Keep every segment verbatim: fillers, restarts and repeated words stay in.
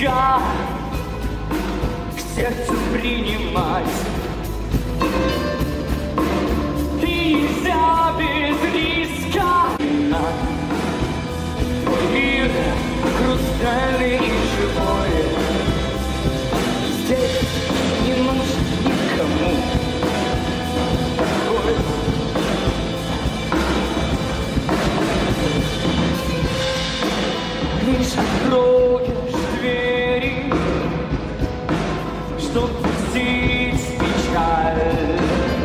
близко к сердцу принимать. И нельзя без риска. Твой мир хрустальный и живой. Здесь не нужен никому покой. Лишь откроешь двери, чтоб пустить печаль.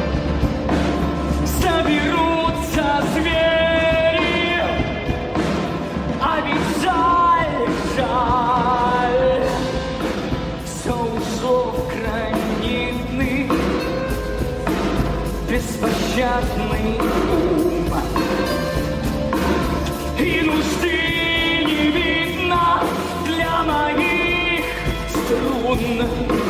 Соберутся звери, а ведь жаль, жаль. Все ушло в гранитный, беспощадный ум. И нужды для моих струн.